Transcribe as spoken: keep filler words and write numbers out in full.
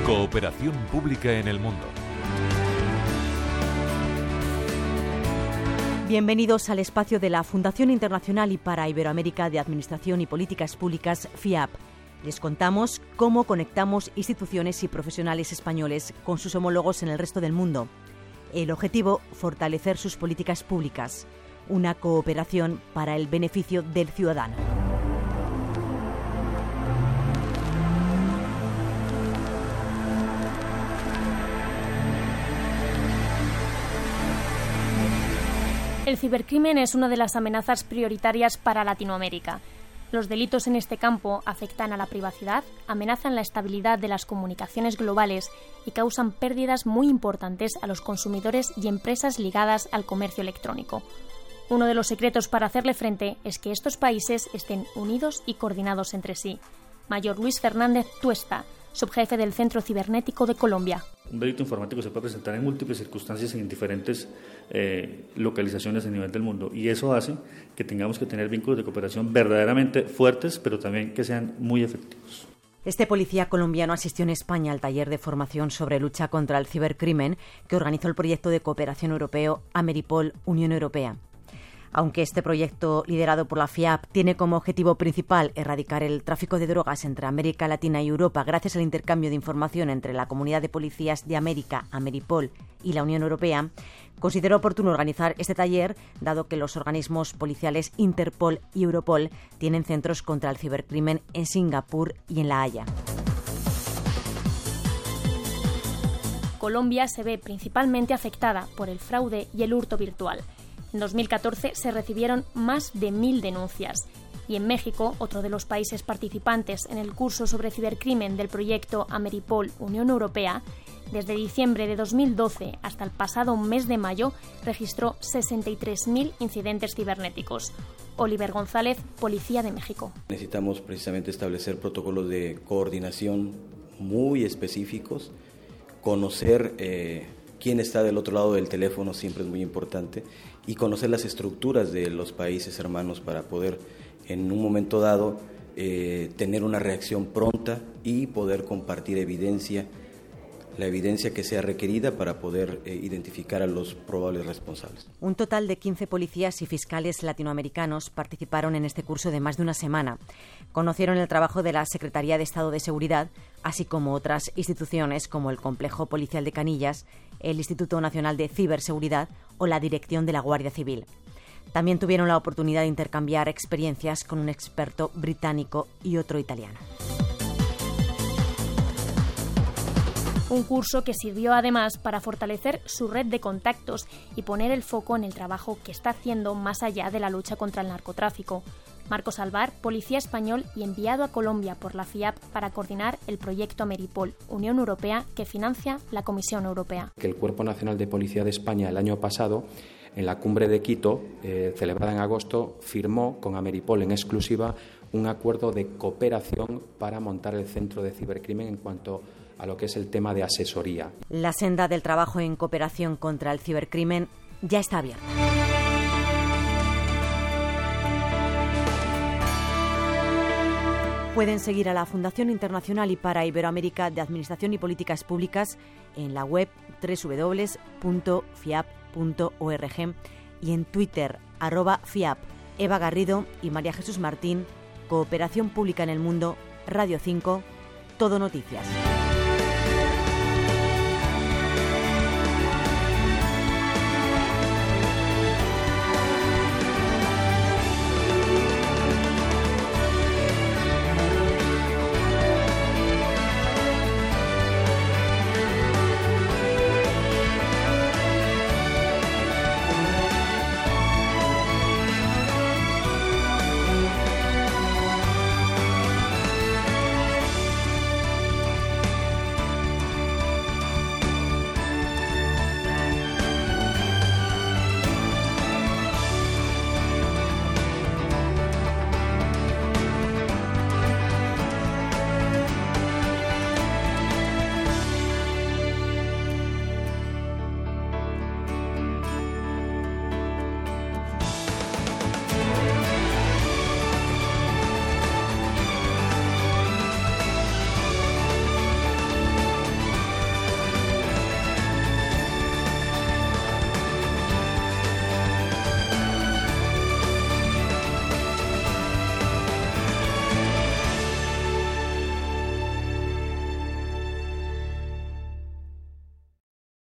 Cooperación pública en el mundo. Bienvenidos al espacio de la Fundación Internacional y para Iberoamérica de Administración y Políticas Públicas, FIAP. Les contamos cómo conectamos instituciones y profesionales españoles con sus homólogos en el resto del mundo. El objetivo, fortalecer sus políticas públicas. Una cooperación para el beneficio del ciudadano. El cibercrimen es una de las amenazas prioritarias para Latinoamérica. Los delitos en este campo afectan a la privacidad, amenazan la estabilidad de las comunicaciones globales y causan pérdidas muy importantes a los consumidores y empresas ligadas al comercio electrónico. Uno de los secretos para hacerle frente es que estos países estén unidos y coordinados entre sí. Mayor Luis Fernández Tuesta, subjefe del Centro Cibernético de Colombia. Un delito informático se puede presentar en múltiples circunstancias y en diferentes eh, localizaciones a nivel del mundo, y eso hace que tengamos que tener vínculos de cooperación verdaderamente fuertes, pero también que sean muy efectivos. Este policía colombiano asistió en España al taller de formación sobre lucha contra el cibercrimen que organizó el proyecto de cooperación europeo Ameripol Unión Europea. Aunque este proyecto, liderado por la FIAP, tiene como objetivo principal erradicar el tráfico de drogas entre América Latina y Europa gracias al intercambio de información entre la Comunidad de Policías de América, Ameripol, y la Unión Europea, consideró oportuno organizar este taller, dado que los organismos policiales Interpol y Europol tienen centros contra el cibercrimen en Singapur y en La Haya. Colombia se ve principalmente afectada por el fraude y el hurto virtual. En dos mil catorce se recibieron más de mil denuncias. Y en México, otro de los países participantes en el curso sobre cibercrimen del proyecto Ameripol Unión Europea, desde diciembre de dos mil doce hasta el pasado mes de mayo, registró sesenta y tres mil incidentes cibernéticos. Oliver González, Policía de México. Necesitamos precisamente establecer protocolos de coordinación muy específicos, conocer eh, quién está del otro lado del teléfono siempre es muy importante, y conocer las estructuras de los países hermanos para poder en un momento dado eh, tener una reacción pronta y poder compartir evidencia, la evidencia que sea requerida para poder eh, identificar a los probables responsables. Un total de quince policías y fiscales latinoamericanos participaron en este curso de más de una semana. Conocieron el trabajo de la Secretaría de Estado de Seguridad, así como otras instituciones como el Complejo Policial de Canillas, el Instituto Nacional de Ciberseguridad o la Dirección de la Guardia Civil. También tuvieron la oportunidad de intercambiar experiencias con un experto británico y otro italiano. Un curso que sirvió además para fortalecer su red de contactos y poner el foco en el trabajo que está haciendo más allá de la lucha contra el narcotráfico. Marcos Alvar, policía español y enviado a Colombia por la FIAP para coordinar el proyecto Ameripol Unión Europea que financia la Comisión Europea. Que el Cuerpo Nacional de Policía de España el año pasado, en la cumbre de Quito, eh, celebrada en agosto, firmó con Ameripol en exclusiva un acuerdo de cooperación para montar el centro de cibercrimen en cuanto a lo que es el tema de asesoría. La senda del trabajo en cooperación contra el cibercrimen ya está abierta. Pueden seguir a la Fundación Internacional y para Iberoamérica de Administración y Políticas Públicas en la web doble u doble u doble u punto fiap punto org y en Twitter, arroba fiap. Eva Garrido y María Jesús Martín, Cooperación Pública en el Mundo, Radio cinco, Todo Noticias.